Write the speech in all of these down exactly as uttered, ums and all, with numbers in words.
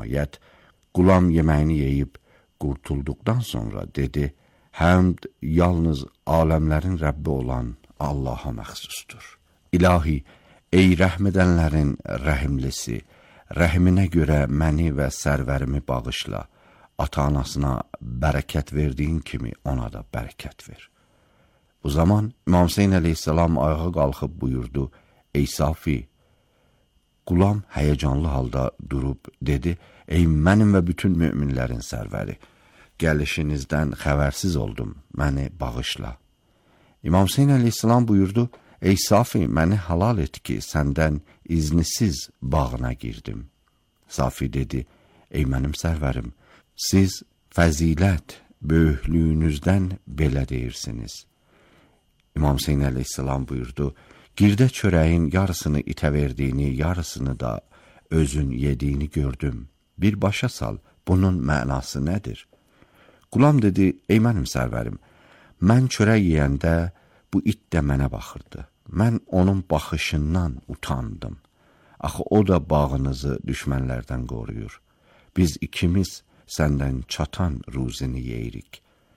Nəhayət, Qulam yeməyini yeyib qurtulduqdan sonra dedi, həmd yalnız aləmlərin Rəbbi olan Allaha məxsusdur. İlahi, ey rəhm edənlərin rəhimlisi, rəhminə görə məni və sərvərimi bağışla, ata-anasına bərəkət verdiyin kimi ona da bərəkət ver. Bu zaman İmam Hüseyn əleyhissalam ayağa qalxıb buyurdu, ey Safi, Qulam həyəcanlı halda durub dedi, ey mənim və bütün müminlərin sərvəri, gəlişinizdən xəbərsiz oldum, məni bağışla. İmam Hüseyn əleyhissalam buyurdu, ey Safi, məni halal et ki, səndən iznisiz bağına girdim. Safi dedi, ey mənim sərvərim, siz fəzilət, böyüklüyünüzdən belə deyirsiniz. İmam Hüseyn əleyhissalam buyurdu, girdə çörəyin yarısını itə verdiyini, yarısını da özün yediyini gördüm. Bir başa sal, bunun mənası nədir? Qulam dedi, ey mənim sərvərim, mən çörək yeyəndə bu it də mənə baxırdı. Mən onun baxışından utandım. Axı o da bağınızı düşmənlərdən qoruyur. Biz ikimiz səndən çatan ruzini yeyirik.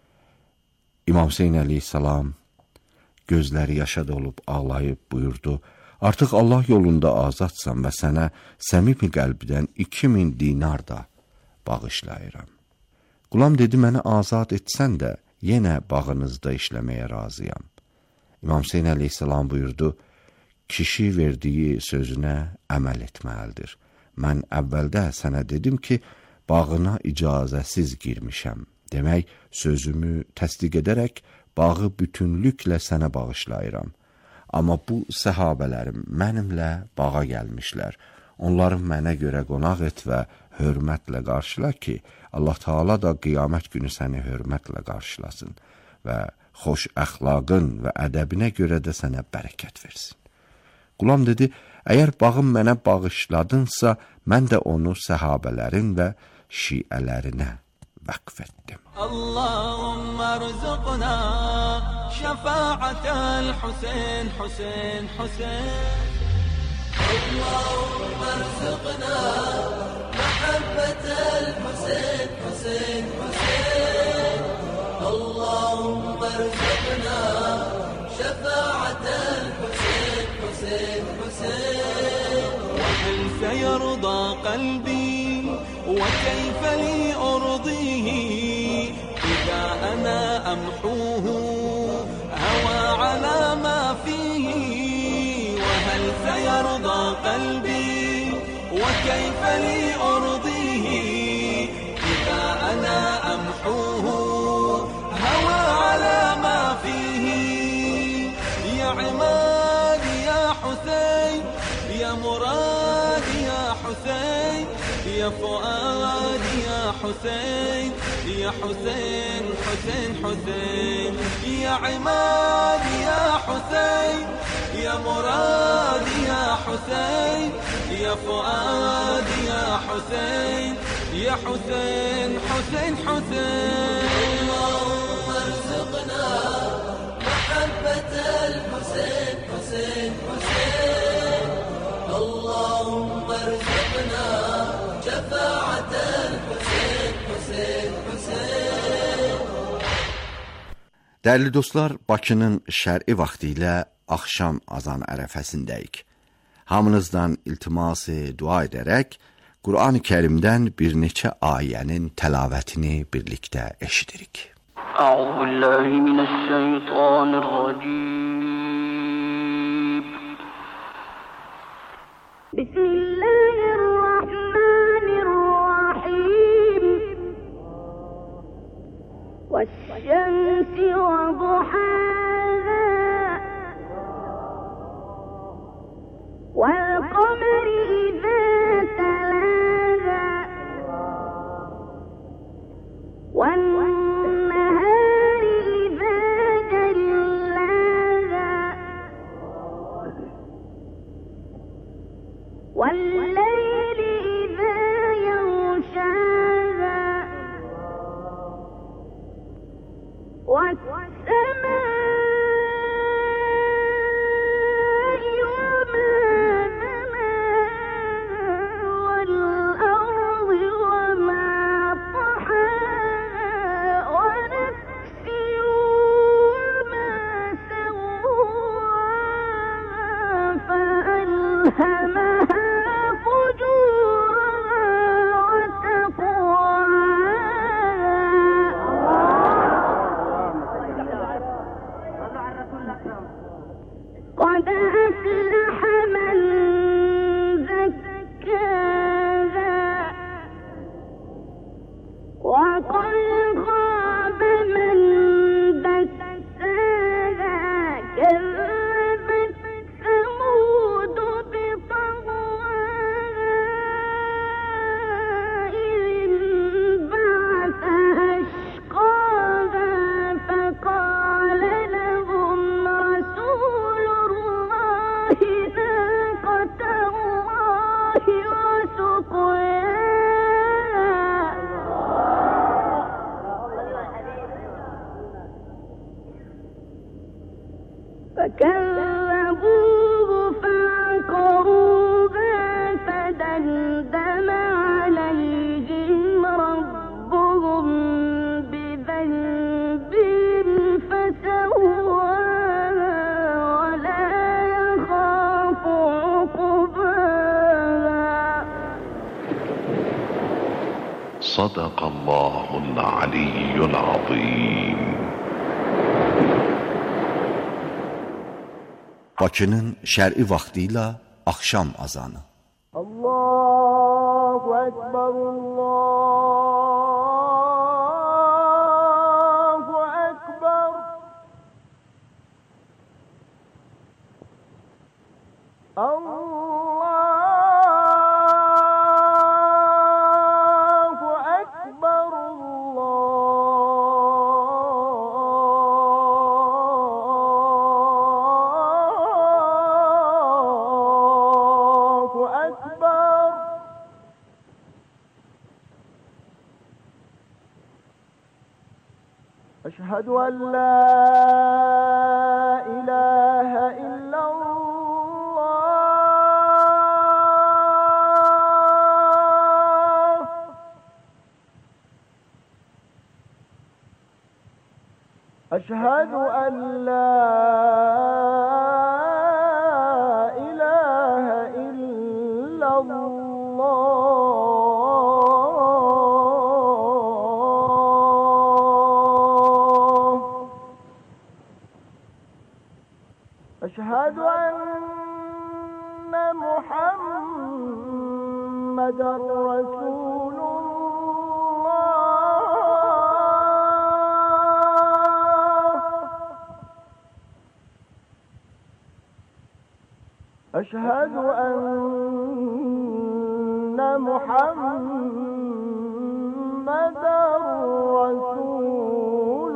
İmam Hüseyn əleyhissalam gözləri yaşa dolub ağlayıb buyurdu, artıq Allah yolunda azadsan və sənə səmimi qəlbdən iki min dinar da bağışlayıram. Qulam dedi, məni azad etsən də yenə bağınızda işləməyə razıyam. İmam Hüseyn əleyhissalam buyurdu, kişi verdiyi sözünə əməl etməlidir. Mən əvvəldə sənə dedim ki, bağına icazəsiz girmişəm. Demək, sözümü təsdiq edərək bağı bütünlüklə sənə bağışlayıram. Amma bu səhabələrim mənimlə bağa gəlmişlər. Onları mənə görə qonaq et və hörmətlə qarşıla ki, Allah Taala da qiyamət günü səni hörmətlə qarşılasın və xoş əxlaqın və ədəbinə görə də sənə bərəkət versin. Qulam dedi, əgər bağım mənə bağışladınsa, mən də onu səhabələrin və şiələrinə vəqf etdim. Allahumma rzuqna şəfaətəl Hüseyn, Hüseyn, Hüseyn. Allahumma rzuqna məhəbbətəl Hüseyn, Hüseyn, Hüseyn. Allahumma rzuqna şəfaətəl Hüseyn, Hüseyn, Hüseyn. وكيف يرضى قلبي وكيف لي أرضيه إذا أنا أمحوه هوى على ما فيه. وهل سيرضى قلبي وكيف لي أرضيه إذا أنا أمحوه هوى على ما فيه. يا عمادي يا حسين، يا مرادي يا حسين، يا فؤادي يا حسين، يا حسين حسين حسين. يا عمادي يا حسين، يا مرادي يا حسين، يا فؤادي يا حسين، يا حسين حسين حسين. اللهم ارزقنا محبة الحسين حسين حسين. اللهم ارزقنا شفاعة الحسين حسين حسين. Dəyərli dostlar, Bakının şər'i vaxtı ilə axşam azan ərəfəsindəyik. Hamınızdan iltiması dua edərək, Qur'an-ı Kərimdən bir neçə ayənin təlavətini birlikdə eşidirik. Euzubillahimineşşeytanirracim. Bismillahirrahmanirrahim. Veş-şemsi ve duhâhâ vel-kameri izâ telâhâ ven-nehâri izâ cellâhâ vel-leyli izâ yaghşâhâ صدق الله العلي العظيم. Bakının şər'i vaxtı ilə axşam azanı. Allahu Ekber, Allahu Ekber. Allahu Ekber, Allahu Ekber. أشهد أن لا إله إلا الله. أشهد أن لا إله إلا الله. أشهد أن محمدا رسول الله. أشهد أن محمدا رسول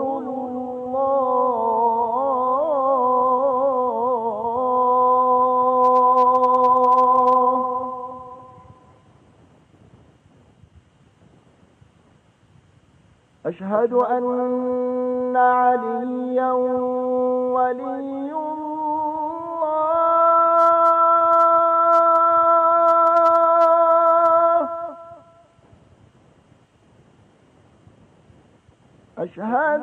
أشهد أن عليا ولي الله. أشهد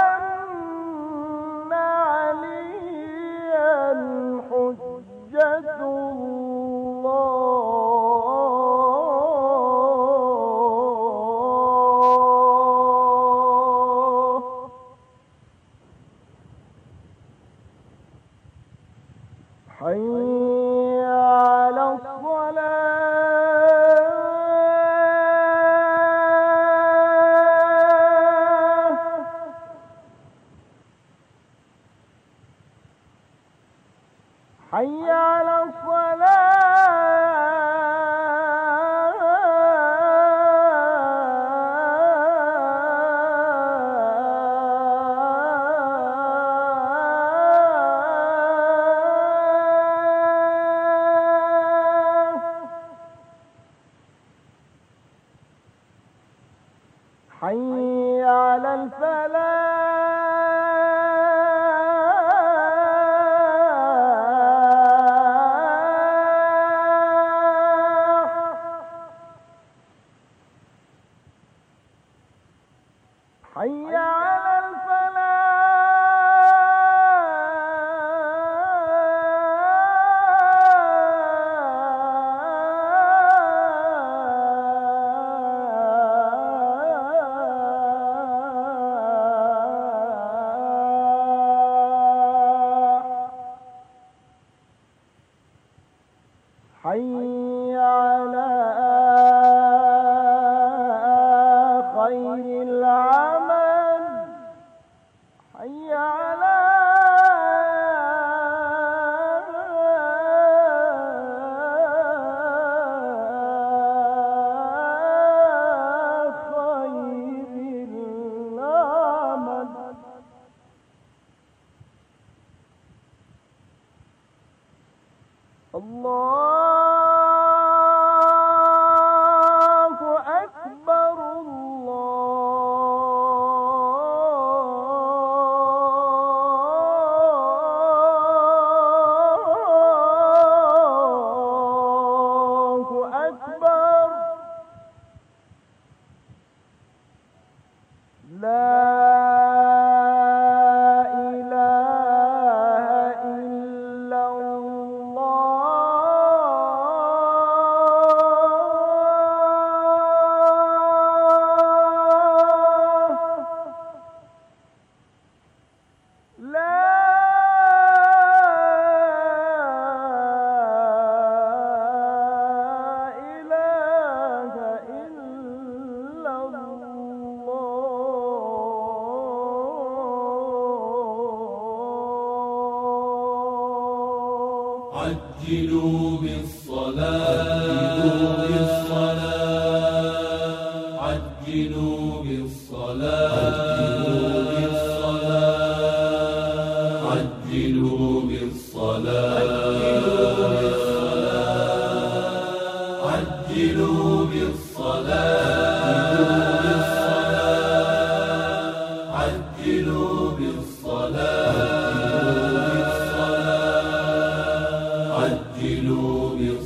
أن عليا حجة الله. حي على الصلاة. حي على الصلاة. حي على الفلاح. حي على الفلاح. حي على خير العمل. عجلوا بالصلاة عجلوا بالصلاة عجلوا بالصلاة عجلوا بالصلاة عجلوا بالصلاة عجلوا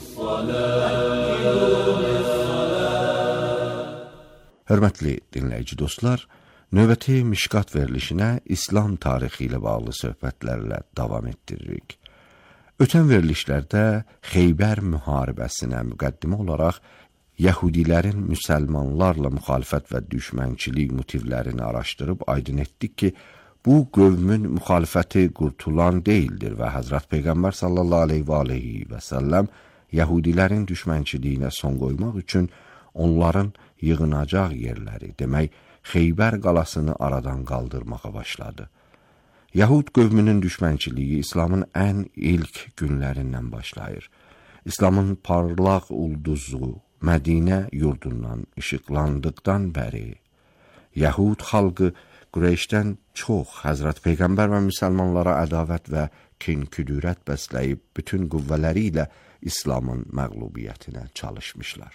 Hörmətli dinləyici dostlar, növbəti Mişqat verilişinə İslam tarixi ilə bağlı söhbətlərlə davam etdiririk. Ötən verilişlərdə Xeybər müharibəsinə müqəddimə olaraq Yəhudilərin müsəlmanlarla müxalifət və düşmənçilik motivlərini araşdırıb aydın etdik ki, bu qövmün müxalifəti qurtulan deyildir və Həzrət Peyğəmbər sallallahu aleyhi və aleyhi və səlləm Yəhudilərin düşmənçiliyinə son qoymaq üçün onların yığınacaq yerləri, demək, Xeybər qalasını aradan qaldırmağa başladı. Yahud qövmünün düşmənçiliyi İslamın ən ilk günlərindən başlayır. İslamın parlaq ulduzu Mədinə yurdundan işıqlandıqdan bəri, Yahud xalqı Qureyşdən çox Həzrət Peyğəmbər və müsəlmanlara ədavət və kin-küdürət bəsləyib bütün qüvvələri ilə İslamın məğlubiyyətinə çalışmışlar.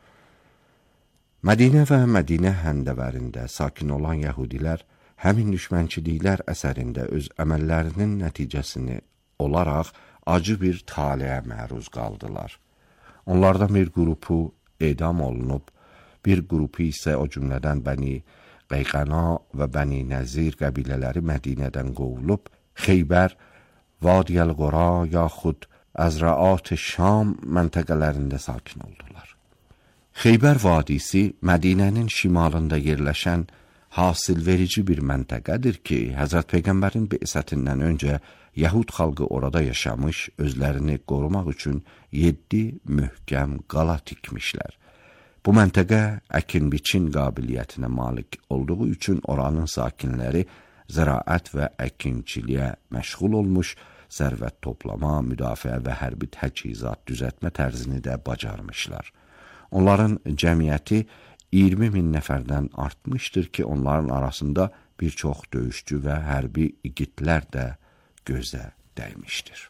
Mədinə və Mədinə həndəvərində sakin olan Yəhudilər həmin düşmənçiliklər əsərində öz əməllərinin nəticəsini olaraq acı bir taleyə məruz qaldılar. Onlardan bir qrupu edam olunub, bir qrupu isə o cümlədən Bəni Qayqana və Bəni Nəzir qəbilələri Mədinədən qovulub, Xeybər, Vadiyəl-Qora yaxud Əzraat Şam məntəqələrində sakin oldular. Xeybər vadisi Mədinənin şimalında yerləşən hasilverici bir məntəqədir ki, Həzrət Peyğəmbərin bi'sətindən öncə Yahud xalqı orada yaşamış, özlərini qorumaq üçün yeddi möhkəm qala tikmişlər. Bu məntəqə əkin-biçin qabiliyyətinə malik olduğu üçün oranın sakinləri ziraət və əkinçiliyə məşğul olmuş, sərvət toplama, müdafiə və hərbi təchizat düzəltmə tərzini də bacarmışlar. Onların cəmiyyəti iyirmi min nəfərdən artmışdır ki, onların arasında bir çox döyüşçü və hərbi igidlər də gözə dəymişdir.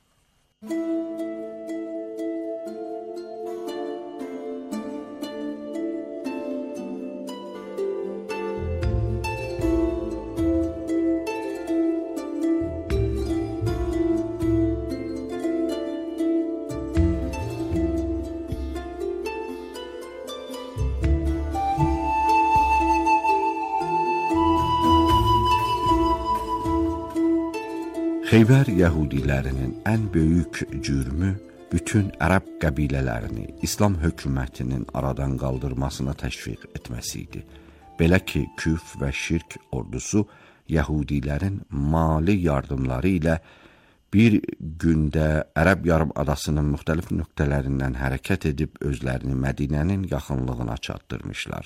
Xeybər Yəhudilərinin ən böyük cürmü bütün ərəb qəbilələrini İslam hökumətinin aradan qaldırmasına təşviq etməsi idi. Belə ki, küf və şirk ordusu Yəhudilərin mali yardımları ilə bir gündə ərəb yarımadasının müxtəlif nöqtələrindən hərəkət edib özlərini Mədinənin yaxınlığına çatdırmışlar.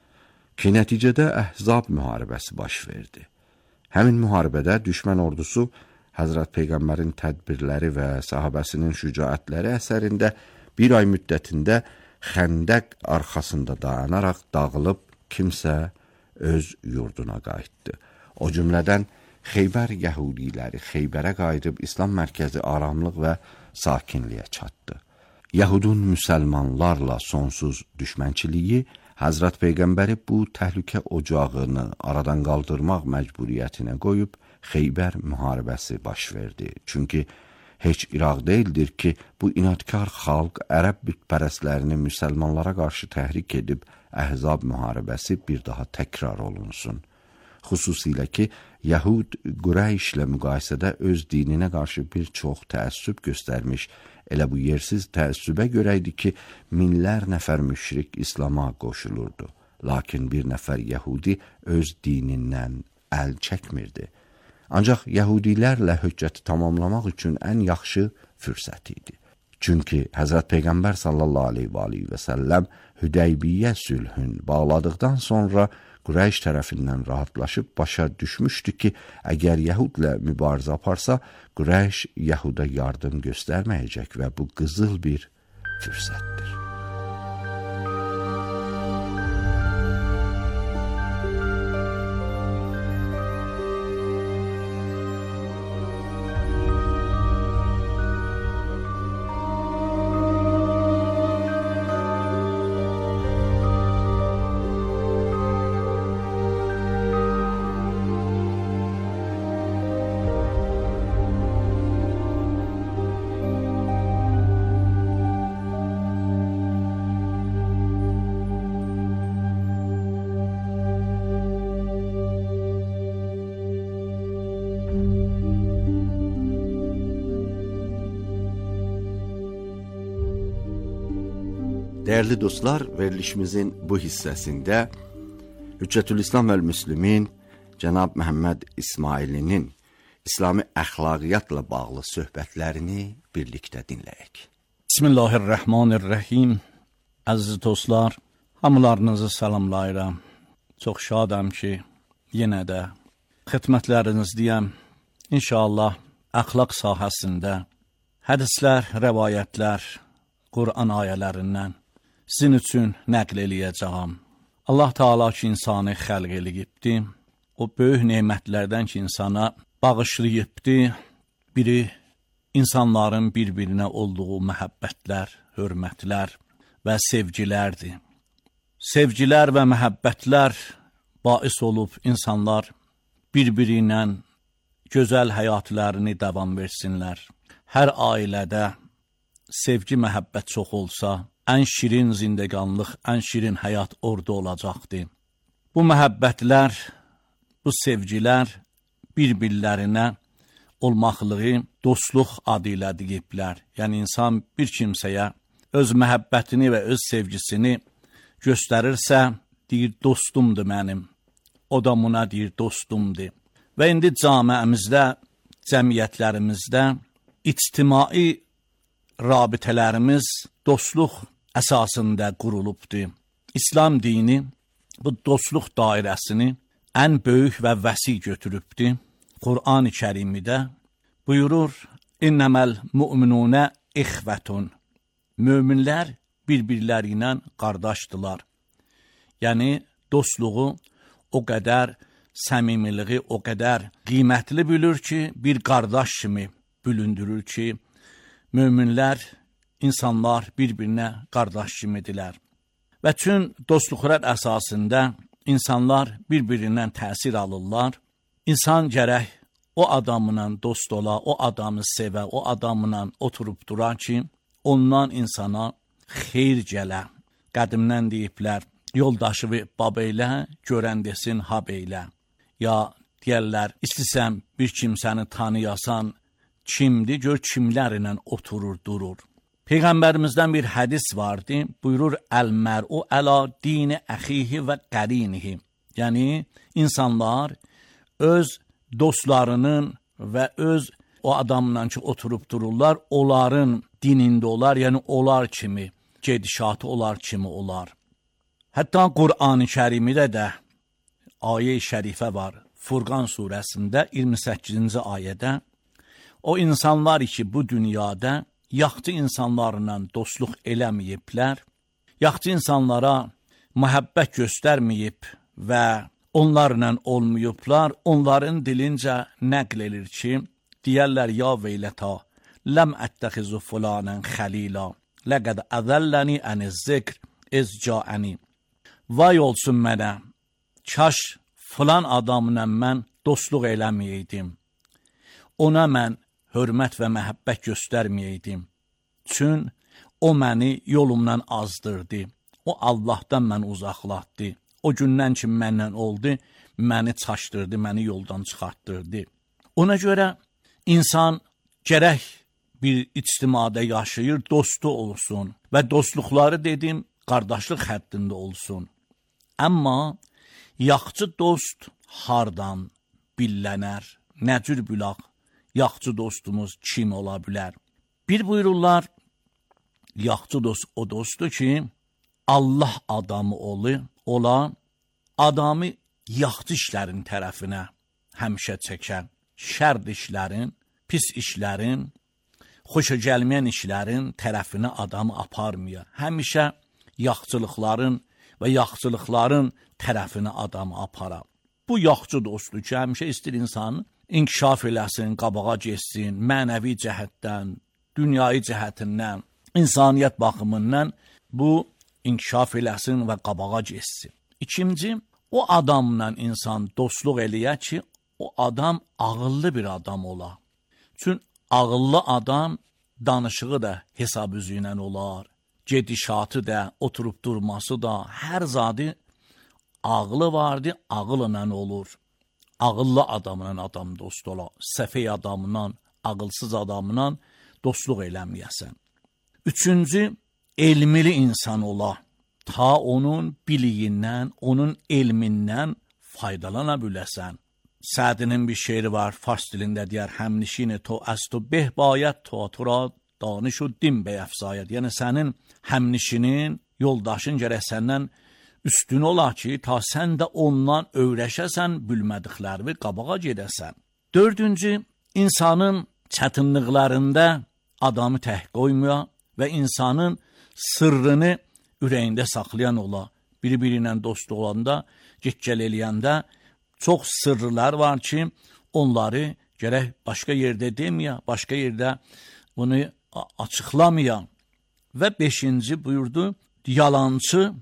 Ki, nəticədə Əhzab müharibəsi baş verdi. Həmin müharibədə düşmən ordusu Həzrət Peyğəmbərin tədbirləri və sahabəsinin şücaətləri əsərində bir ay müddətində Xəndəq arxasında dayanaraq dağılıb kimsə öz yurduna qayıtdı. O cümlədən Xeybər Yəhudiləri Xeybərə qayıdıb İslam mərkəzi aramlıq və sakinliyə çatdı. Yəhudun müsəlmanlarla sonsuz düşmənçiliyi Həzrət Peyğəmbəri bu təhlükə ocağını aradan qaldırmaq məcburiyyətinə qoyub Xeybər müharibəsi baş verdi. Çünki heç İraq deyildir ki, bu inadkar xalq ərəb bütpərəstlərini müsəlmanlara qarşı təhrik edib Əhzab müharibəsi bir daha təkrar olunsun. Xüsusilə ki, Yahud Qureyşlə müqayisədə öz dininə qarşı bir çox təəssüb göstərmiş, elə bu yersiz təəssübə görə idi ki, minlər nəfər müşrik İslama qoşulurdu. Lakin bir nəfər Yəhudi öz dinindən əl çəkmirdi. Ancaq Yəhudilərlə höccəti tamamlamaq üçün ən yaxşı fürsət idi. Çünki Həzrət Peyğəmbər sallallahu aleyhi və aleyhi və səlləm Hüdeybiyyə sülhün bağladıqdan sonra Qureyş tərəfindən rahatlaşıb başa düşmüşdü ki, əgər Yəhudlə mübarizə aparsa, Qureyş Yəhuda yardım göstərməyəcək və bu qızıl bir fürsətdir. Değerli dostlar, verilişimizin bu hissəsində Hüccətülislam və Müslümin Cənab Məhəmməd İsmailinin İslami əxlaqiyyatla bağlı söhbətlərini birlikdə dinləyək. Bismillahirrahmanirrahim. Əziz dostlar, hamılarınızı salamlayıram. Çox şadam ki, yenə də xidmətlərinizdəyəm. İnşallah əxlaq sahəsində hədislər, rəvayətlər, Qur'an ayələrindən sizin üçün nəql eləyəcəm. Allah Teala ki, insanı xəlq eləyibdi, o böyük nemətlərdən ki, insana bağışlayıbdi. Biri, insanların bir-birinə olduğu məhəbbətlər, hörmətlər və sevgilərdir. Sevgilər və məhəbbətlər bais olub insanlar bir-biri ilə gözəl həyatlarını davam versinlər. Hər ailədə sevgi, məhəbbət çox olsa, ən şirin zindəganlıq, ən şirin həyat orada olacaqdır. Bu məhəbbətlər, bu sevgilər bir-birlərinə olmaqlığı dostluq adı ilə deyiblər. Yəni, insan bir kimsəyə öz məhəbbətini və öz sevgisini göstərirsə, deyir, dostumdur mənim. O da buna deyir, dostumdur. Və indi camiəmizdə, cəmiyyətlərimizdə ictimai rabitələrimiz dostluq əsasında qurulubdur. İslam dini bu dostluq dairəsini ən böyük və vəsi götürübdür. Qur'an-ı Kərimdə buyurur, İnnəməl mü'minunə ixvətun. Möminlər bir-birləri ilə qardaşdılar. Yəni, dostluğu o qədər, səmimiliği o qədər qiymətli bilir ki, bir qardaş kimi bülündürür ki, möminlər, insanlar bir-birinə qardaş kimidirlər. Və tüm dostluqlar əsasında insanlar bir-birindən təsir alırlar. İnsan gərək o adamla dost ola, o adamı sevə, o adamla oturub dura ki, ondan insana xeyr gələ. Qədimdən deyiblər, yoldaşı bab eylə, görən desin hab eylə. Ya deyərlər, istəsəm bir kimsəni tanıyasan, kimdir, gör kimlərlə oturur, durur. Peyğəmbərimizdən bir hədis vardı, buyurur, Əl-mər'u əla dini əxihi və qarinihi. Yəni, insanlar öz dostlarının və öz o adamla ki, oturub dururlar, onların dinində olar, yəni onlar kimi, gedişatı onlar kimi olar. Hətta Qur'an-ı Kərimdə də ayə-i şərifə var, Furqan surəsində iyirmi səkkizinci ayədə, o insanlar ki, bu dünyada yaxçı insanlarla dostluq eləməyiblər, yaxçı insanlara məhəbbət göstərməyib və onlarla olmayıblar, onların dilincə nəql edir ki, deyərlər, ya veylətə, ləm ətəxizu fulanən xəlila, ləqəd əzələni əniz zikr, ez caəni. Vay olsun mənə, kaş filan adamla mən dostluq eləməyəydim. Ona mən hörmət və məhəbbət göstərməyəydim. Çün o məni yolumdan azdırdı. O Allahdan mən uzaqlatdı. O gündən ki, məndən oldu, məni çaşdırdı, məni yoldan çıxartdırdı. Ona görə insan gərək bir ictimada yaşayır, dostu olsun və dostluqları dedim, qardaşlıq həddində olsun. Amma yaxçı dost hardan billənər, nə cür bülaq, yaxçı dostumuz kim ola bilər? Bir buyururlar, yaxşı dost o dostdur ki, Allah adamı olur, ola adamı yaxşı işlərin tərəfinə həmişə çəkən, şər işlərin, pis işlərin, xoşa gəlməyən işlərin tərəfinə adamı aparmıyor. Həmişə yaxçılıqların və yaxçılıqların tərəfinə adamı aparar. Bu yaxçı dostdur ki, həmişə istəyir insanı inkişaf eləsin, qabağa geçsin, mənəvi cəhətdən, dünyayı cəhətindən, insaniyyət baxımından bu inkişaf eləsin və qabağa geçsin. İkinci, o adamla insan dostluq eləyə ki, o adam ağıllı bir adam ola. Çünki ağıllı adam danışığı da hesab üzü ilə olar, gedişatı da, oturub durması da, hər zadı ağlı vardı, ağılla olur. Ağıllı adamla adam dost ola, səfey adamla, ağılsız adamla dostluq eləməyəsən. Üçüncü, elmili insan ola. Ta onun biliyindən, onun elmindən faydalana biləsən. Sədinin bir şeiri var, Fars dilində deyər, həmnişini to əstu beh bayət, to tura danışu din beyəfzayət. Yəni, sənin həmnişinin, yoldaşın gərək səndən üstün ola ki, ta sən də ondan öyrəşəsən, bilmədiklərini qabağa gedəsən. Dördüncü, insanın çətinliklərində adamı tək qoymuyor və insanın sırrını ürəyində saxlayan ola. Biri-biri ilə dost olanda, get-gəl eləyəndə çox sırrılar var ki, onları gərək başqa yerdə deməyə, başqa yerdə bunu açıqlamaya. Və beşinci buyurdu, yalancı,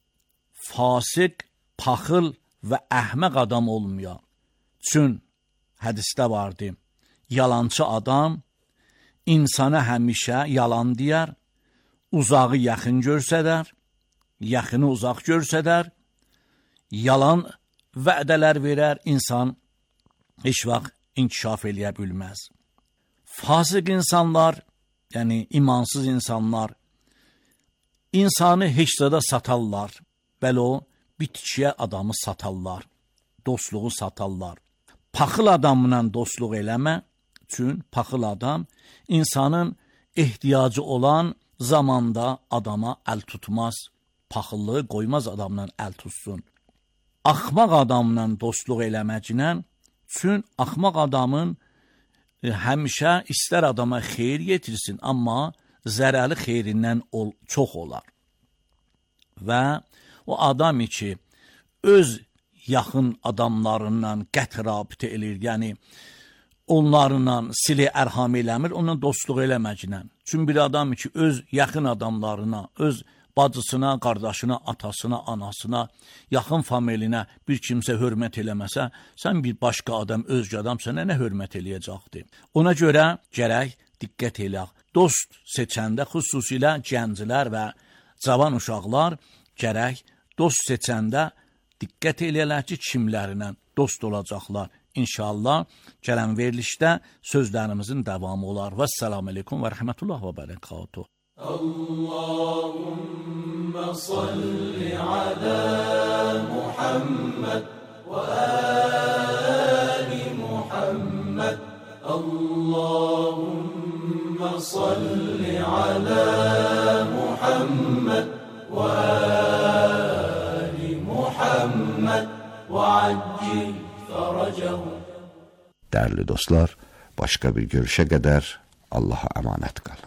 fasik, paxıl və əhməq adam olmuyor. Çün hədisdə vardı, yalancı adam insana həmişə yalan deyər, uzağı yaxın görsədər, yaxını uzaq görsədər, yalan vədələr verər, insan heç vaxt inkişaf eləyə bilməz. Fasıq insanlar, yəni imansız insanlar, insanı heç zada satarlar, bəli o, bitkiyə adamı satarlar, dostluğu satarlar. Paxıl adamla dostluq eləmə, çünki paxıl adam insanın ehtiyacı olan zamanda adama əl tutmaz, paxıllığı qoymaz adamla əl tutsun. Axmaq adamla dostluq eləməclə, çünki axmaq adamın e, həmişə istər adama xeyir yetirsin, amma zərəli xeyrindən ol, çox olar. Və o adam ki, öz yaxın adamlarından qət rabitə elir, yəni onlarla sili ərham eləmir, onunla dostluq eləməclə. Çünki bir adam ki, öz yaxın adamlarına, öz bacısına, qardaşına, atasına, anasına, yaxın familiyinə bir kimsə hörmət eləməsə, sən bir başqa adam, özgə adam sənə nə hörmət eləyəcəkdir? Ona görə gərək diqqət eləyək. Dost seçəndə xüsusilə gənclər və cavan uşaqlar gərək dost seçəndə diqqət eləyərlər ki, kimlərlə dost olacaqlar. İnşallah gələn verilişdə sözlərimizin davamı olar. Vəssalamu aleykum və rəhmətullah və bərəkatuh. Allahümme salli ala Muhammed ve ali Muhammed. Allahümme salli ala Muhammed ve ali Muhammed ve accil faracahu. Değerli dostlar, başka bir görüşe kadar Allah'a emanet kalın.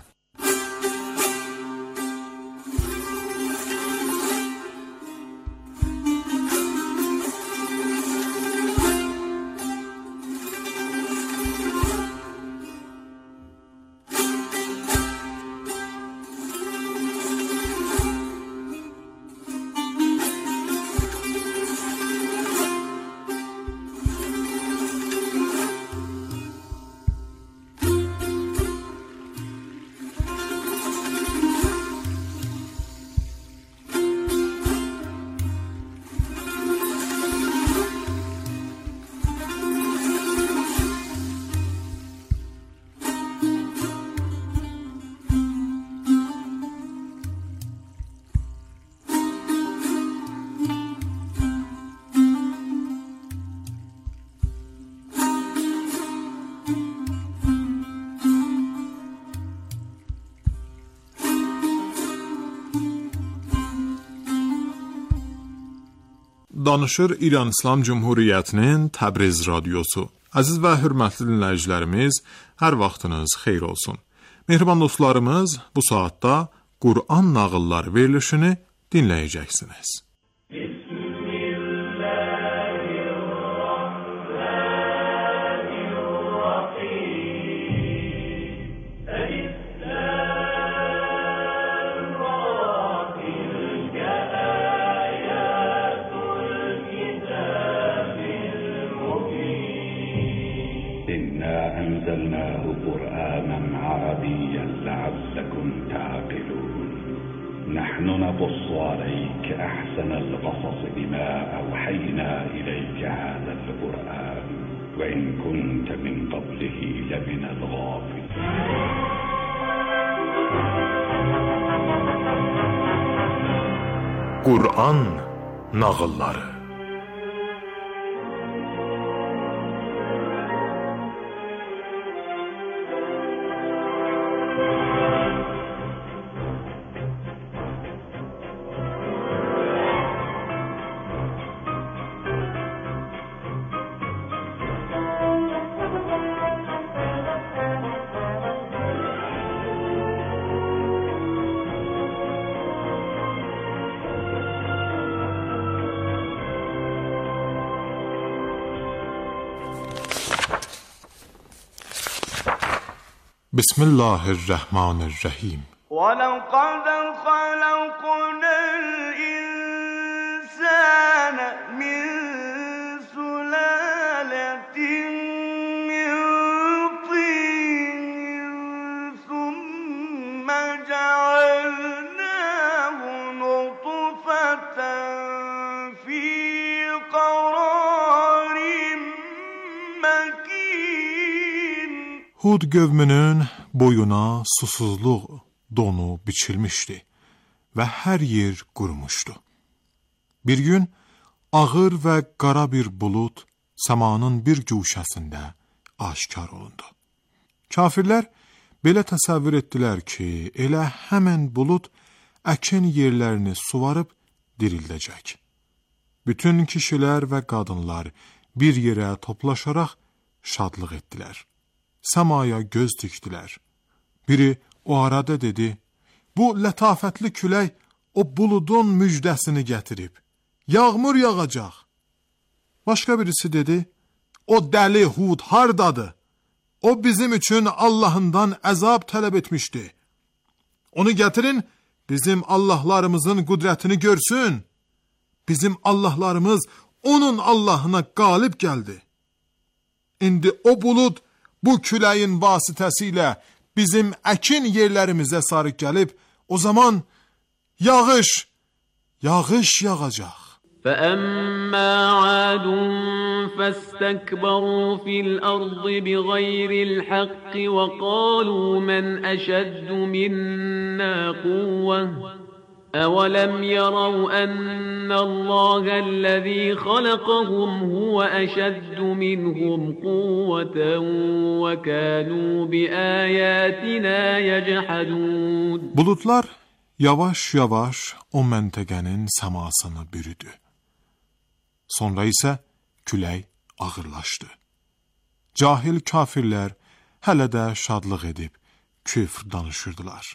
Danışır İran İslam Cumhuriyyətinin Təbriz radiosu. Əziz və hörmətli dinləyicilərimiz, hər vaxtınız xeyir olsun. Mehriban dostlarımız, bu saatda Qur'an nağılları verilişini dinləyəcəksiniz. أنزلناه قرآنا عربيا لعلكم تعقلون نحن نقص عليك أحسن القصص بما أوحينا إليك هذا القرآن وإن كنت من قبله لمن الغافلين Qur'an nağılları. Bismillahirrahmanirrahim. وَلَقَدْ خَلَقْنَا الْإِنسَانَ مِنْ سُلَالَةٍ مِنْ طِينٍ ثُمَّ جَعَلْنَاهُ نُطْفَةً فِي قَرَارٍ مَكِينٍ. Hud qövmünün boyuna susuzluq donu biçilmişdi və hər yer qurumuşdu. Bir gün ağır və qara bir bulud səmanın bir güşəsində aşkar olundu. Kafirlər belə təsəvvür etdilər ki, elə həmən bulud əkin yerlərini suvarıb dirildəcək. Bütün kişilər və qadınlar bir yerə toplaşaraq şadlıq etdilər. Səmaya göz dikdilər. Biri o arada dedi, bu lətafətli külək o buludun müjdəsini gətirib. Yağmur yağacaq. Başqa birisi dedi, o dəli Hud hardadır? O bizim üçün Allahından əzab tələb etmişdi. Onu gətirin, bizim Allahlarımızın qüdrətini görsün. Bizim Allahlarımız onun Allahına qalib gəldi. İndi o bulud bu küləyin vasitəsilə bizim əkin yerlərimizə sarı gəlib, o zaman yağış, yağış yağacaq. فَأَمَّا عَادٌ فَاسْتَكْبَرُوا فِي الْأَرْضِ بِغَيْرِ الْحَقِّ وَقَالُوا مَنْ أَشَدُّ مِنَّا قُوَّةً أَوَلَمْ يَرَوْا أَنَّ اللَّهَ الَّذِي خَلَقَهُمْ هُوَ أَشَدُّ مِنْهُمْ قُوَّةً وَكَانُوا بِآيَاتِنَا يَجْحَدُونَ. Bulutlar yavaş-yavaş o məntəqənin səmasını bürüdü. Sonra isə külək ağırlaşdı. Cahil kafirlər hələ də şadlıq edib küfr danışırdılar.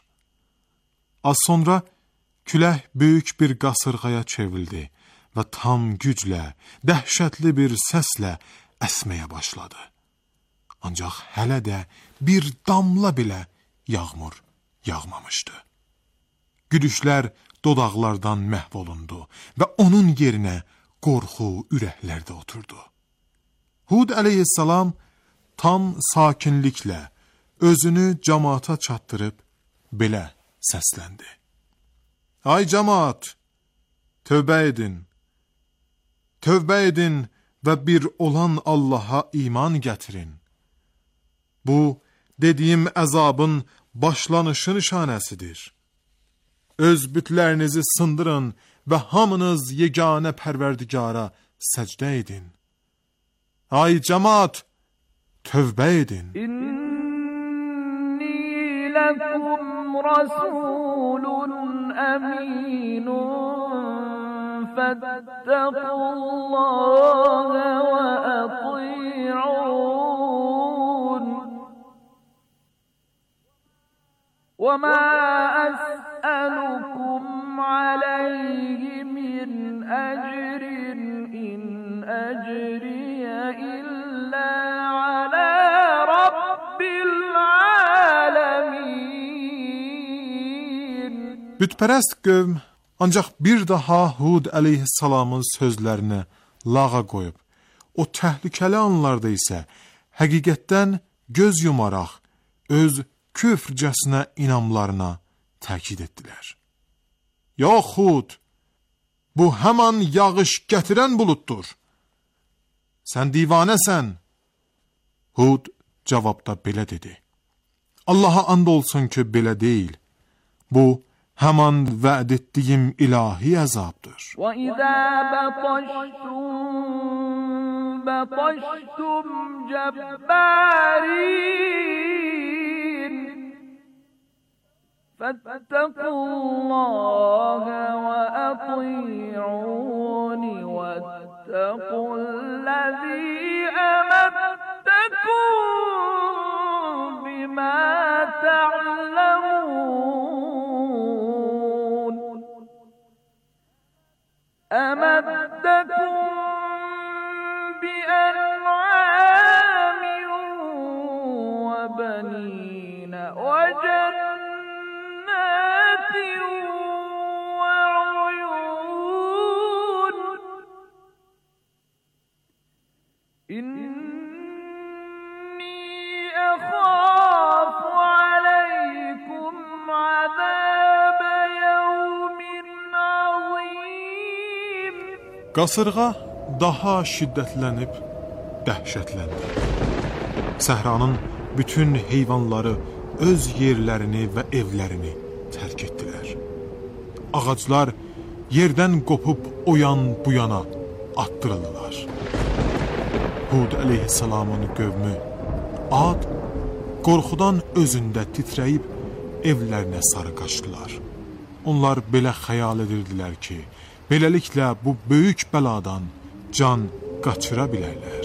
Az sonra külək böyük bir qasırğaya çevrildi və tam güclə, dəhşətli bir səslə əsməyə başladı. Ancaq hələ də bir damla belə yağmur yağmamışdı. Gülüşlər dodaqlardan məhv olundu və onun yerinə qorxu ürəklərdə oturdu. Hud əleyhissalam tam sakinliklə özünü cəmaata çatdırıb belə səsləndi. Ay cəmaat, tövbə edin. Tövbə edin və bir olan Allaha iman gətirin. Bu, dediyim əzabın başlanışı nişanəsidir. Öz bütlərinizi sındırın və hamınız yeganə pərverdigara səcdə edin. Ay cəmaat, tövbə edin. İnni lekum rasulun aminun فاتقوا الله وأطيعون وما أسألكم عليه من أجر إن أجري إلا على رب العالمين. Bütpərəst qövm ancaq bir daha Hud əleyhissalamın sözlərini lağa qoyub, o təhlükəli anlarda isə həqiqətdən göz yumaraq öz küfrcəsinə inamlarına təkid etdilər. Ya Hud, bu həman yağış gətirən buluddur. Sən divanəsən. Hud cavabda belə dedi. Allaha and olsun ki, belə deyil. Bu, həman vəd etdiyim ilahi əzabdır. وَإِذَا بَطَشْتُمْ بَطَشْتُمْ جَبَّارِينَ فَاتَّقُوا اللَّهَ وَأَطِيعُونِ وَاتَّقُوا الَّذِي أَمَدَّكُم بِمَا تَعْلَمُونَ أَمَدَّكُم بِأَنْعَامٍ وَبَنِينَ وَجَنَّاتٍ وَعُيُونٍ إِنِّي أَخَافُ عَلَيْكُمْ عَذَابَ يَوْمٍ عَظِيمٍ. Qasırğa daha şiddətlənib dəhşətləndi. Səhranın bütün heyvanları öz yerlərini və evlərini tərk etdilər. Ağaclar yerdən qopub o yan bu yana atdırıldılar. Hud əleyhissalamın qövmü Ad qorxudan özündə titrəyib evlərinə sarı qaçdılar. Onlar belə xəyal edirdilər ki, beləliklə bu böyük bəladan can qaçıra bilərlər.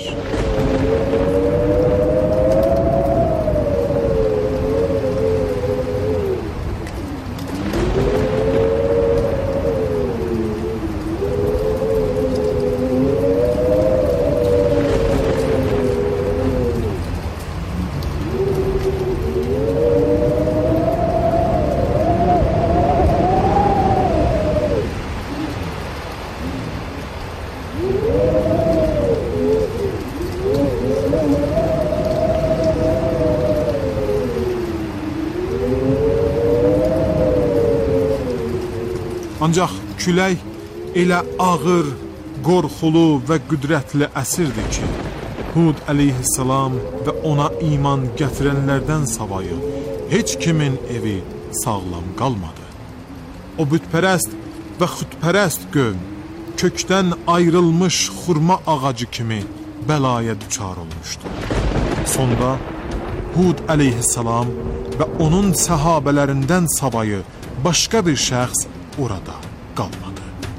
Ancaq külək elə ağır, qorxulu və qüdrətli əsirdi ki, Hud əleyhissalam və ona iman gətirənlərdən savayı heç kimin evi sağlam qalmadı. O bütpərəst və xudpərəst qövm kökdən ayrılmış xurma ağacı kimi bəlaya düçar olmuşdu. Sonda Hud əleyhissalam və onun səhabələrindən savayı başqa bir şəxs orada qalmadı.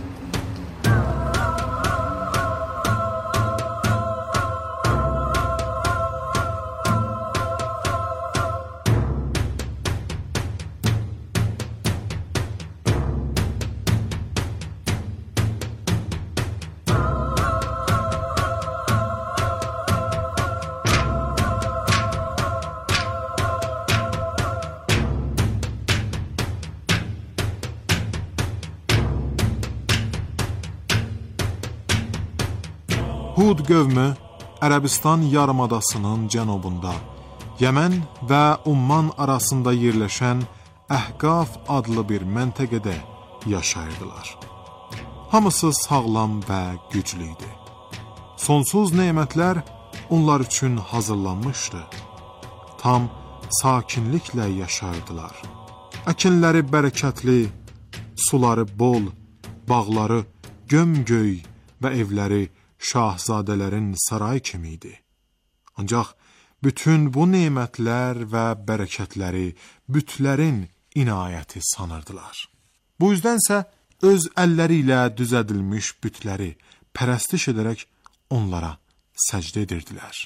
Hud qövmü Ərəbistan yarımadasının cənubunda, Yəmən və Umman arasında yerləşən Əhqaf adlı bir məntəqədə yaşayırdılar. Hamısı sağlam və güclü idi. Sonsuz nemətlər onlar üçün hazırlanmışdı. Tam sakinliklə yaşayırdılar. Əkinləri bərəkətli, suları bol, bağları gömgöy və evləri şahzadələrin saray kimi idi. Ancaq bütün bu nemətlər və bərəkətləri bütlərin inayəti sanırdılar. Bu yüzdənsə öz əlləri ilə düzədilmiş bütləri pərəstiş edərək onlara səcdə edirdilər.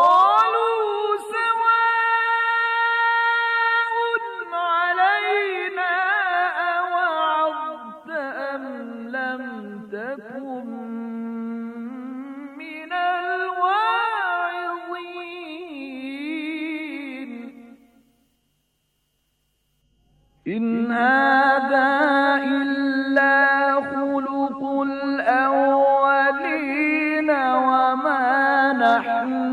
إن هذا إلا خلق الأولين وما نحن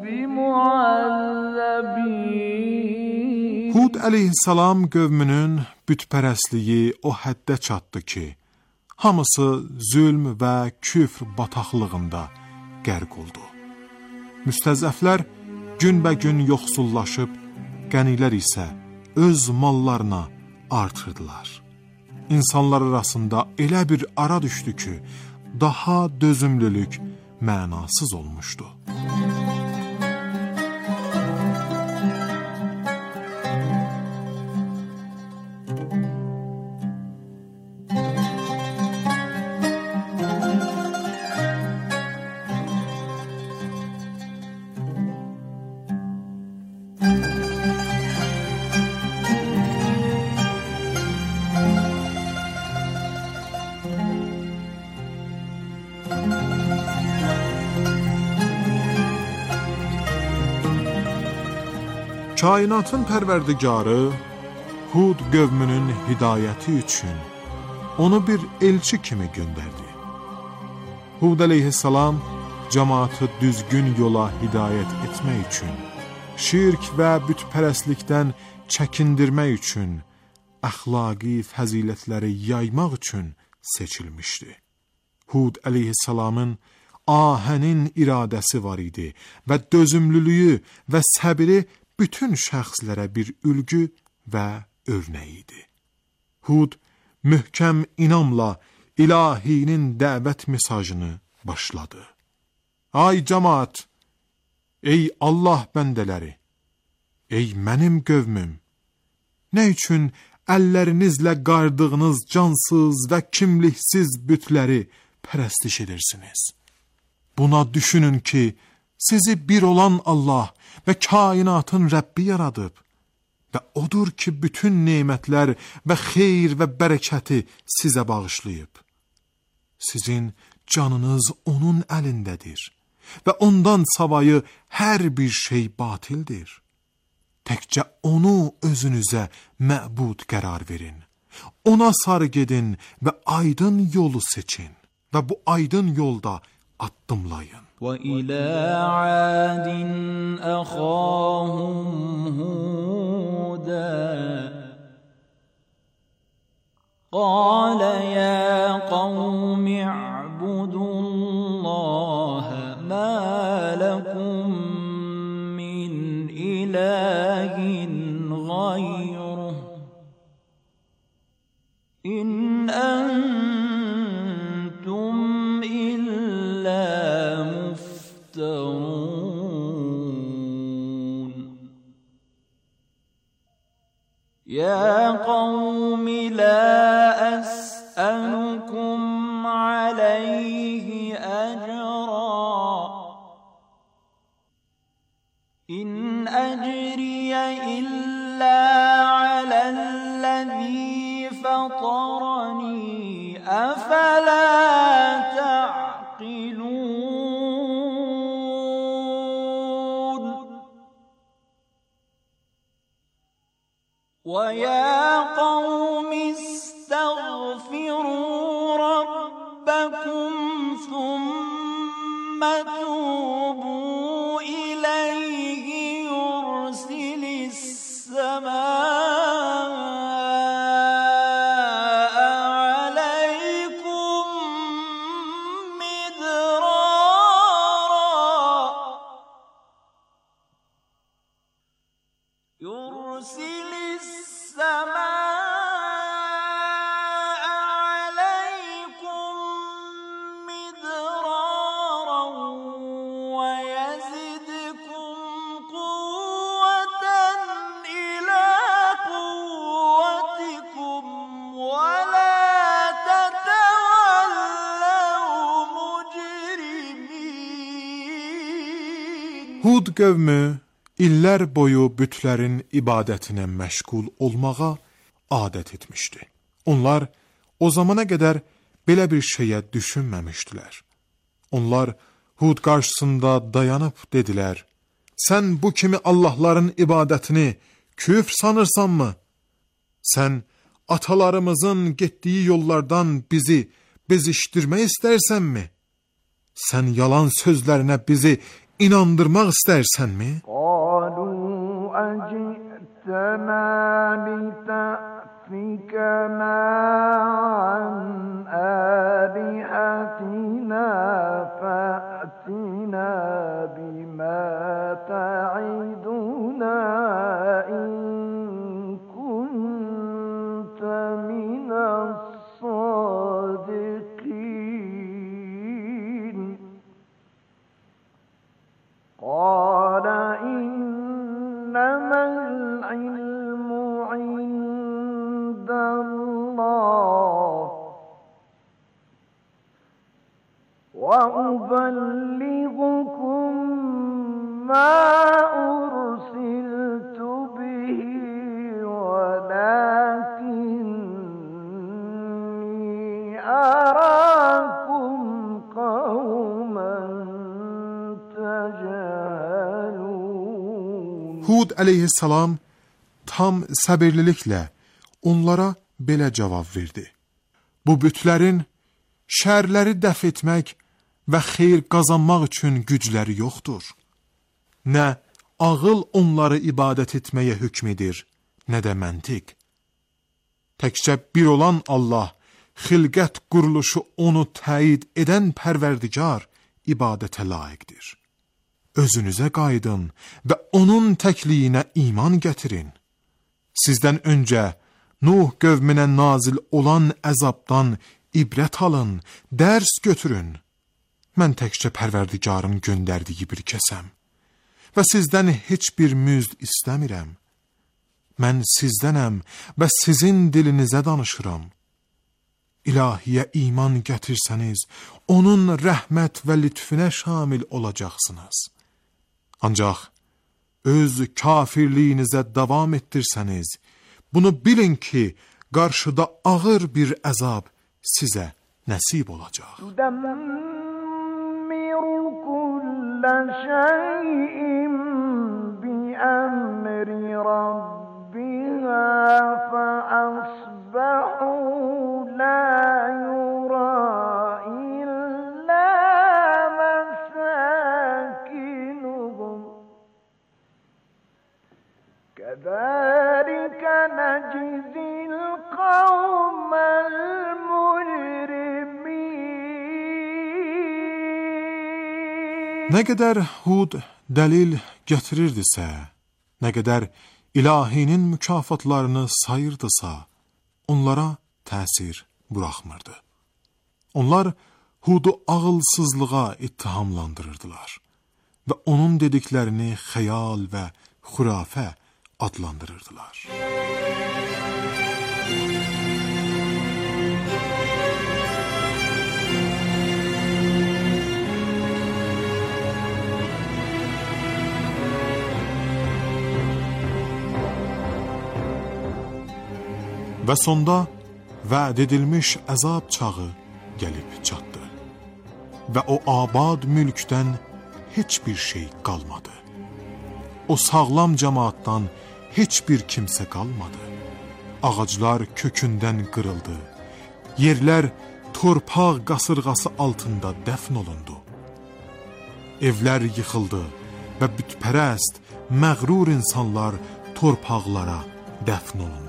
بمعذبين. Hud əleyhissalam qövmünün bütpərəstliyi o həddə çatdı ki, hamısı zülm və küfr bataqlığında qərq oldu. Müstəzəflər günbəgün yoxsullaşıb, qənilər isə öz mallarına artırdılar. İnsanlar arasında elə bir ara düşdü ki, daha dözümlülük mənasız olmuşdu. Kainatın pərverdigarı Hud qövmünün hidayəti üçün onu bir elçi kimi göndərdi. Hud əleyhissalam cəmaatı düzgün yola hidayət etmək üçün, şirk və bütpərəstlikdən çəkindirmək üçün, əxlaqi fəzilətləri yaymaq üçün seçilmişdi. Hud əleyhissalamın ahənin iradəsi var idi və dözümlülüyü və səbiri bütün şəxslərə bir ülgü və örnək idi. Hud möhkəm inamla ilahinin dəvət mesajını başladı. Ay cəmaat, ey Allah bəndələri, ey mənim qövmüm, nə üçün əllərinizlə qardığınız cansız və kimliksiz bütləri pərəstiş edirsiniz? Buna düşünün ki, sizi bir olan Allah və kainatın Rəbbi yaradıb və odur ki, bütün nemətlər və xeyir və bərəkəti sizə bağışlayıb. Sizin canınız onun əlindədir və ondan savayı hər bir şey batildir. Təkcə onu özünüzə məbud qərar verin. Ona sarı gedin və aydın yolu seçin və bu aydın yolda addımlayın. وَإِلَى عَادٍ أَخَاهُمْ هُودًا قَالَ يَا قَوْمِ اعْبُدُوا اللَّهَ مَا لَكُمْ مِنْ إِلَٰهٍ غَيْرُهُ إِنْ أَنْتُمْ إِلَّا مفترون. يا قوم لا أسألكم عليه أجرا إن أجري إلا على الذي فطرني أفلا تعقلون. ويا قوم استغفروا ربكم ثم توبوا إليه يرسل السماء عليكم مدرارا يرسل السماء عليكم مدرارا Hud qövmü illər boyu bütlərin ibadətinə məşğul olmağa adət etmişdi. Onlar o zamana qədər belə bir şeyə düşünməmişdilər. Onlar Hud qarşısında dayanıb dedilər: "Sən bu kimi Allahların ibadətini küfr sanırsanmı? Sən atalarımızın getdiyi yollardan bizi bezişdirmək istərsənmi? Sən yalan sözlərinə bizi inandırmaq istərsənmi?" قالوا أجئتنا لتأفكنا عن آلهتنا فأتنا بما تعدنا إن كنت من الصادقين قال إنما العلم عند الله وأبلغكم ما أرسلت به ولكني أراكم قوما تجهلون. Hud əleyhissalam tam səbirliliklə onlara belə cavab verdi: Bu bütlərin şərləri dəf etmək və xeyir qazanmaq üçün gücləri yoxdur. Nə ağıl onları ibadət etməyə hükm edir, nə də məntiq. Təkcə bir olan Allah, xilqət quruluşu onu təyid edən Pərverdigar ibadətə layiqdir. Özünüzə qayıdın və onun təkliyinə iman gətirin. Sizdən öncə Nuh qövmünə nazil olan əzabdan ibrət alın, dərs götürün. Mən təkcə Pərverdigarın göndərdiyi bir kəsəm və sizdən heç bir müzd istəmirəm. Mən sizdənəm və sizin dilinizə danışıram. İlahiyə iman gətirsəniz, onun rəhmət və lütfüne şamil olacaqsınız. Ancaq öz kafirliyinizə davam ettirsəniz, bunu bilin ki, qarşıda ağır bir əzab sizə nəsib olacaq. تدمر كل شيء بأمر ربها فأصبحوا لا يرى إلا مساكنهم كذلك نجزي القوم Nə qədər Hud dəlil gətirirdisə, nə qədər ilahinin mükafatlarını sayırdısa, onlara təsir buraxmırdı. Onlar Hudu ağılsızlığa ittihamlandırırdılar və onun dediklərini xəyal və xurafə adlandırırdılar. Və sonda vəd edilmiş əzab çağı gəlib çatdı və o abad mülkdən heç bir şey qalmadı. O sağlam cəmaatdan heç bir kimsə qalmadı. Ağaclar kökündən qırıldı. Yerlər torpaq qasırğası altında dəfn olundu. Evlər yıxıldı və bütpərəst, məğrur insanlar torpaqlara dəfn olundular.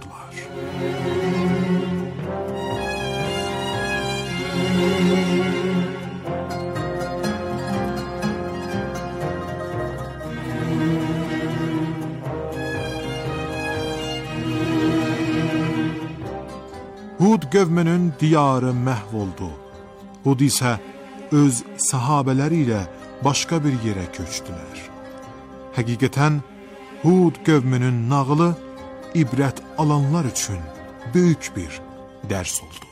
Hud qövmünün diyarı məhv oldu. Hud isə öz sahabələri ilə başqa bir yerə köçdülər. Həqiqətən Hud qövmünün nağılı ibrət alanlar üçün böyük bir dərs oldu.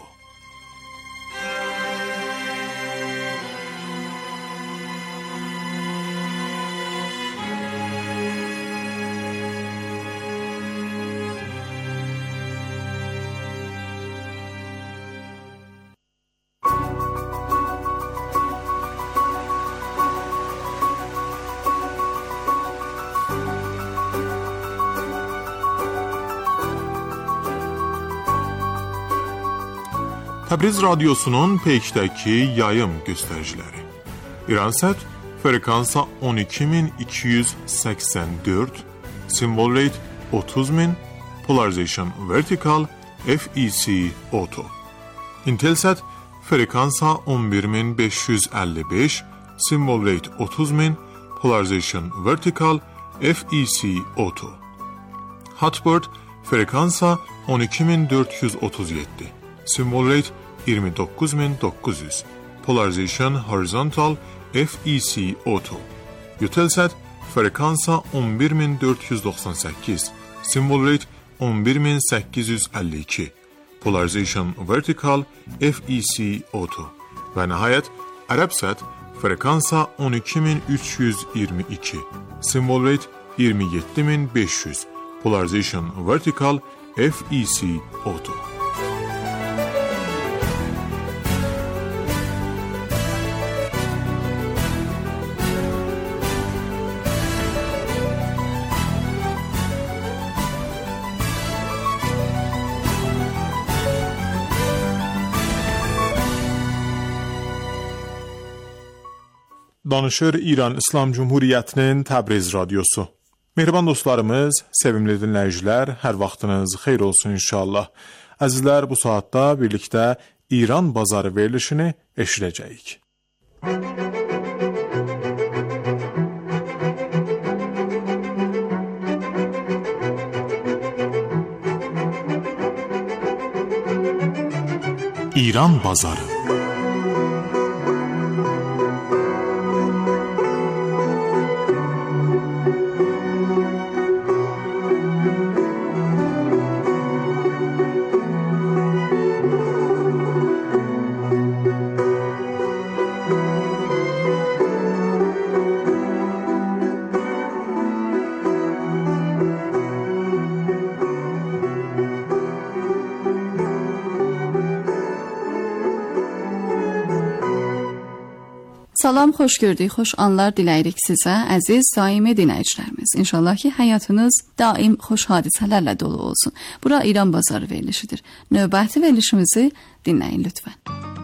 Təbriz radiosunun Peykdəki yayım göstəriciləri. İransat frekansa on iki min iki yüz səksən dörd, symbol rate otuz min, polarization vertical, F E C auto. Intelsat frekansa on bir min beş yüz əlli beş, symbol rate otuz min, polarization vertical, F E C auto. Hotbird frekansa on iki min dörd yüz otuz yeddi, symbol rate iyirmi doqquz min doqquz yüz, polarization horizontal, F E C auto. Eutelsat frekansa on bir min dörd yüz doxsan səkkiz, symbol rate on bir min səkkiz yüz əlli iki, polarization vertical, F E C auto. Və nəhayət Arabsat frekansa on iki min üç yüz iyirmi iki, symbol rate iyirmi yeddi min beş yüz, polarization vertical, F E C auto. Danışır İran İslam Cumhuriyyətinin Təbriz radiosu. Mehriban dostlarımız, sevimli dinləyicilər, hər vaxtınız xeyir olsun inşallah. Əzizlər, bu saatda birlikdə İran bazarı verilişini eşidəcəyik. İran bazarı. Salam, xoş gördük, xoş anlar diləyirik sizə, əziz daimi dinləyicilərimiz. İnşallah ki, həyatınız daim xoş hadisələrlə dolu olsun. Bura İran bazarı verilişidir. Növbəti verilişimizi dinləyin lütfən.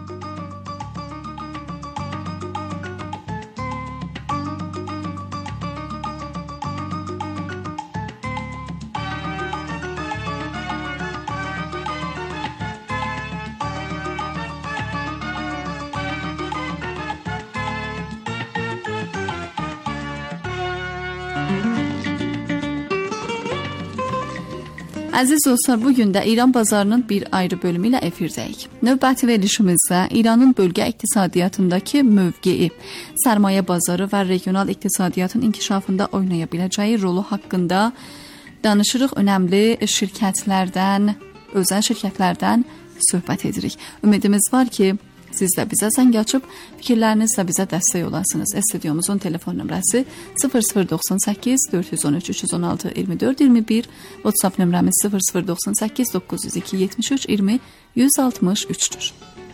Əziz dostlar, bugün də İran bazarının bir ayrı bölümü ilə efirdəyik. Növbəti verilişimizdə İranın bölgə iqtisadiyyatındakı mövqeyi, sərmayə bazarı və regional iqtisadiyyatın inkişafında oynaya biləcəyi rolu haqqında danışırıq. Önəmli şirkətlərdən, özəl şirkətlərdən söhbət edirik. Ümidimiz var ki, siz də bizə zəng açıb fikirlərinizlə bizə dəstək olasınız. Studiomuzun telefon nömrəsi sıfır sıfır doxsan səkkiz dörd yüz on üç üç yüz on altı iyirmi dörd iyirmi bir, WhatsApp nömrəmiz sıfır sıfır doxsan səkkiz doqquz yüz iki yetmiş üç iyirmi yüz altmış üçdür.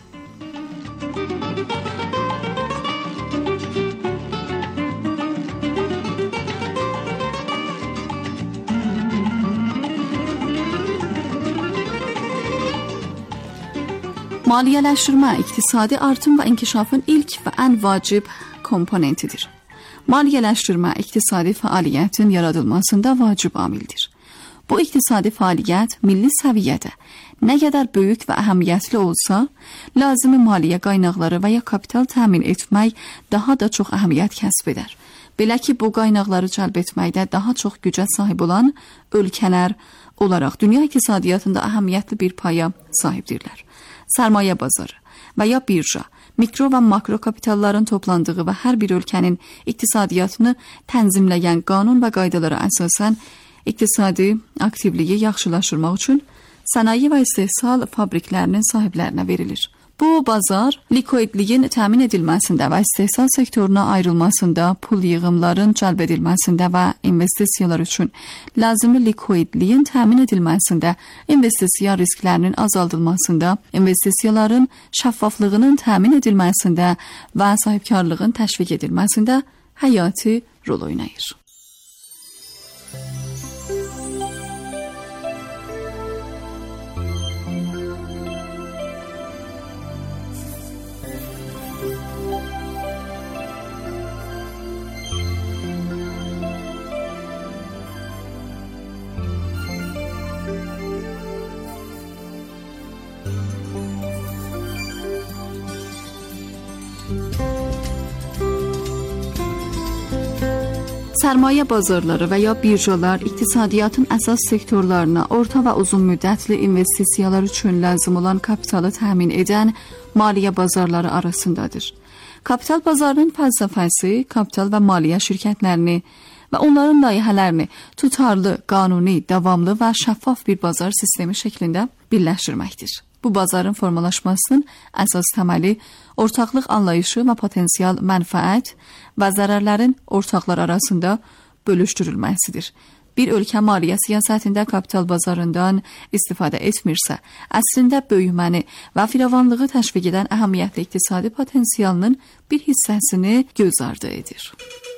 Maliyyələşdirmə iqtisadi artım və inkişafın ilk və ən vacib komponentidir. Maliyyələşdirmə iqtisadi fəaliyyətin yaradılmasında vacib amildir. Bu iqtisadi fəaliyyət milli səviyyədə nə qədər böyük və əhəmiyyətli olsa, lazımi maliyyə qaynaqları və ya kapital təmin etmək daha da çox əhəmiyyət kəsb edər. Belə ki, bu qaynaqları cəlb etməkdə daha çox gücə sahib olan ölkələr olaraq dünya iqtisadiyyatında əhəmiyyətli bir paya sahibdirlər. Sərmayə bazarı və ya birja, mikro və makro kapitalların toplandığı və hər bir ölkənin iqtisadiyyatını tənzimləyən qanun və qaydalara əsasən iqtisadi aktivliyi yaxşılaşdırmaq üçün sənaye və istehsal fabriklərinin sahiblərinə verilir. Bu bazar likvidliyin təmin edilməsində və istehsal sektoruna ayrılmasında, pul yığımların cəlb edilməsində və investisiyalar üçün lazımi likvidliyin təmin edilməsində, investisiya risklərinin azaldılmasında, investisiyaların şəffaflığının təmin edilməsində və sahibkarlığın təşviq edilməsində həyati rol oynayır. Sərmayə bazarları və ya birjalar iqtisadiyyatın əsas sektorlarına orta və uzun müddətli investisiyalar üçün lazım olan kapitalı təmin edən maliyyə bazarları arasındadır. Kapital bazarının fəlsəfəsi kapital və maliyyə şirkətlərini və onların layihələrini tutarlı, qanuni, davamlı və şəffaf bir bazar sistemi şəklində birləşdirməkdir. Bu bazarın formalaşmasının əsas təməli ortaqlıq anlayışı və potensial mənfəət və zərərlərin ortaqlar arasında bölüşdürülməsidir. Bir ölkə maliyyə siyasətində kapital bazarından istifadə etmirsə, əslində böyüməni və firavanlığı təşviq edən əhəmiyyətli iqtisadi potensialının bir hissəsini göz ardı edir.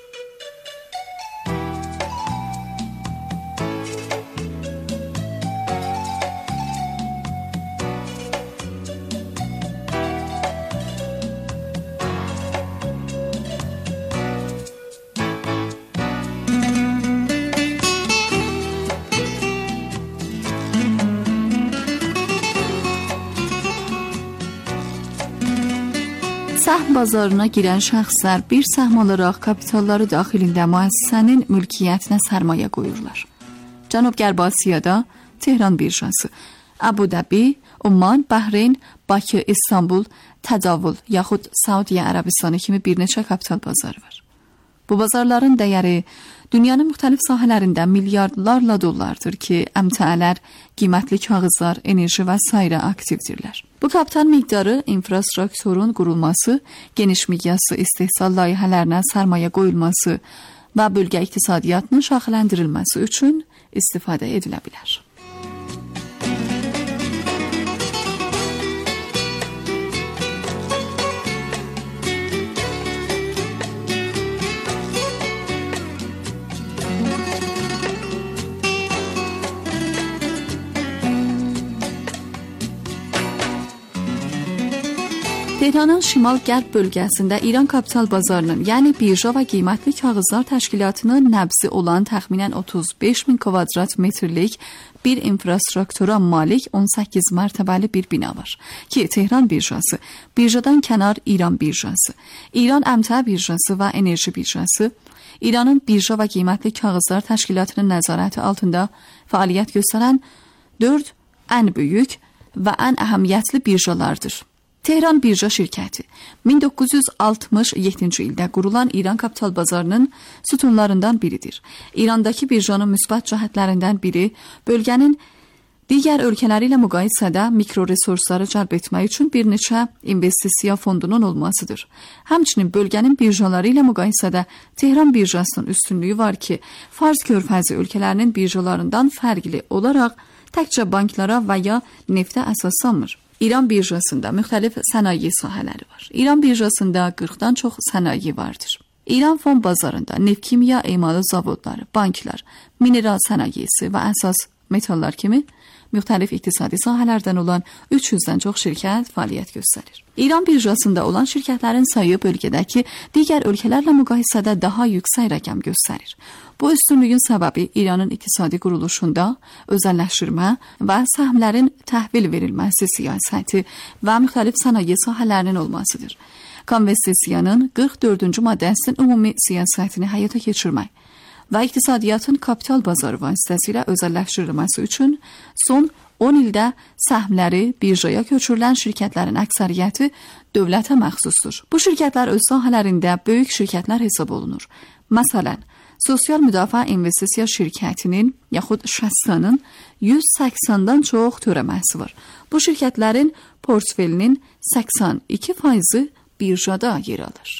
Səhm bazarına girən şəxslər bir səhm olaraq kapitalları daxilində müəssisənin mülkiyyətinə sərmayə qoyurlar. Cənub-Qərbi Asiyada Tehran birjası, Əbu Dabi, Umman, Bəhreyn, Bakı, İstanbul, Tədavül yaxud Saudiya Ərəbistanı kimi bir neçə kapital bazarı var. Bu bazarların dəyəri dünyanın müxtəlif sahələrində milyardlarla dollardır ki, əmtəələr, qiymətli kağızlar, enerji və sairə aktivdirlər. Bu kapital miqdarı infrastrukturun qurulması, geniş miqyaslı istehsal layihələrinə sərmayə qoyulması və bölgə iqtisadiyyatının şaxələndirilməsi üçün istifadə edilə bilər. Tehranın şimal-qərb bölgəsində İran kapital bazarının, yəni birja və qiymətli kağızlar təşkilatının nəbzi olan təxminən otuz beş min kvadrat metrlik bir infrastruktura malik on səkkiz mərtəbəli bir bina var ki, Tehran birjası, birjadan kənar İran birjası, İran əmtəə birjası və enerji birjası, İranın birja və qiymətli kağızlar təşkilatının nəzarəti altında fəaliyyət göstərən dörd ən böyük və ən əhəmiyyətli birjalardır. Tehran birja şirkəti min doqquz yüz altmış yeddinci ildə qurulan İran kapital bazarının sütunlarından biridir. İrandakı birjanın müsbət cəhətlərindən biri bölgənin digər ölkələri ilə müqayisədə mikroresursları cəlb etmək üçün bir neçə investisiya fondunun olmasıdır. Həmçinin bölgənin birjaları ilə müqayisədə Tehran birjasının üstünlüyü var ki, Fars körfəzi ölkələrinin birjalarından fərqli olaraq təkcə banklara və ya neftə əsaslanmır. İran birjasında müxtəlif sənaye sahələri var. İran birjasında qırxdan çox sənaye vardır. İran fond bazarında neft-kimya emalı zavodları, banklar, mineral sənayesi və əsas metallar kimi müxtəlif iqtisadi sahələrdən olan üç yüzdən çox şirkət fəaliyyət göstərir. İran birjasında olan şirkətlərin sayı bölgədəki digər ölkələrlə müqayisədə daha yüksək rəqəm göstərir. Bu üstünlüyün səbəbi İranın iqtisadi quruluşunda özəlləşdirmə və səhmlərin təhvil verilməsi siyasəti və müxtəlif sənaye sahələrinin olmasıdır. Konvensiyonun qırx dördüncü maddəsinin ümumi siyasətini həyata keçirmək və iqtisadiyyatın kapital bazarı vasitəsilə özəlləşdirilməsi üçün son on ildə səhmləri birjaya köçürülən şirkətlərin əksəriyyəti dövlətə məxsusdur. Bu şirkətlər öz sahələrində böyük şirkətlər hesab olunur. Məsələn, Sosial Müdafiə İnvestisiya şirkətinin yaxud şəxsanın yüz səksəndən çox törəməsi var. Bu şirkətlərin portfelinin səksən iki faizi birjada yer alır.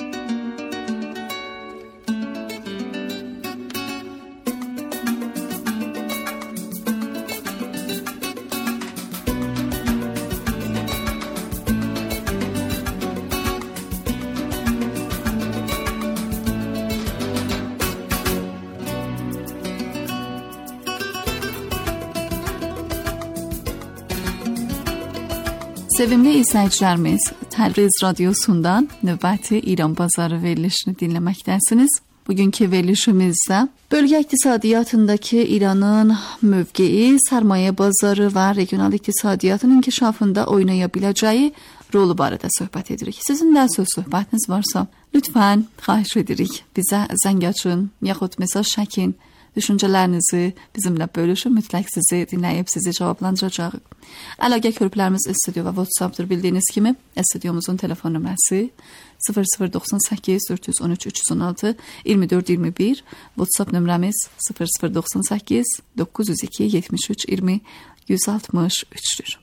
Sevimli izləyicilərimiz, Təbriz radiosundan növbəti İran bazarı verilişini dinləməkdəsiniz. Bugünkü verilişimizdə bölgə iqtisadiyyatındakı İranın mövqeyi, sərmayə bazarı və regional iqtisadiyyatın inkişafında oynaya biləcəyi rolu barədə söhbət edirik. Sizin də söz söhbətiniz varsa, Lütfən, xahiş edirik, bizə zəng açın, yaxud mesaj çəkin. Düşüncələrinizi bizimlə bölüşün, mütləq sizi dinləyib sizi cavablandıracağıq. Əlaqə körpülərimiz studio və WhatsApp-dır. Bildiyiniz kimi, studiomuzun telefon nömrəsi sıfır sıfır doxsan səkkiz dörd yüz on üç üç yüz on altı iyirmi dörd iyirmi bir, WhatsApp nömrəmiz sıfır sıfır doxsan səkkiz doqquz yüz iki yetmiş üç iyirmi yüz altmış üçdür.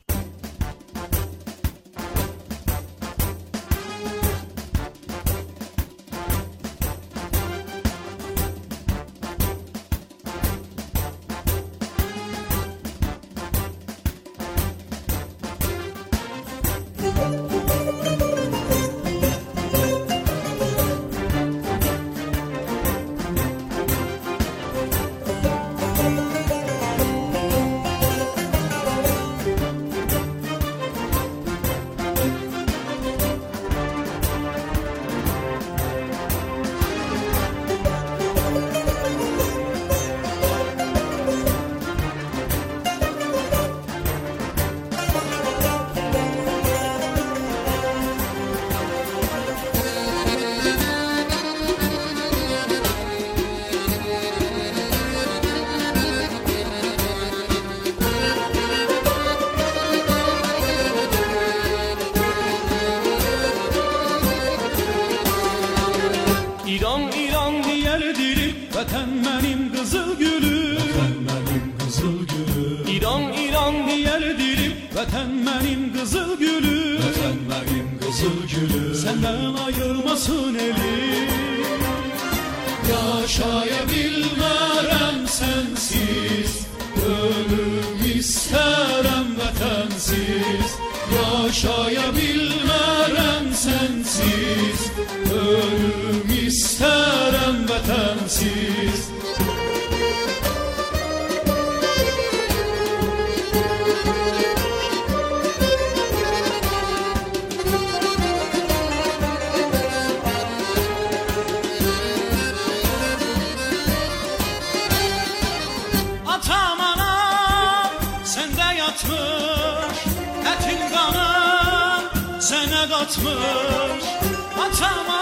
Yaşayabilmərəm sənsiz, ölüm istərəm vətənsiz. Yaşayabilmərəm sənsiz, ölüm istərəm vətənsiz. Sənə qatmış atam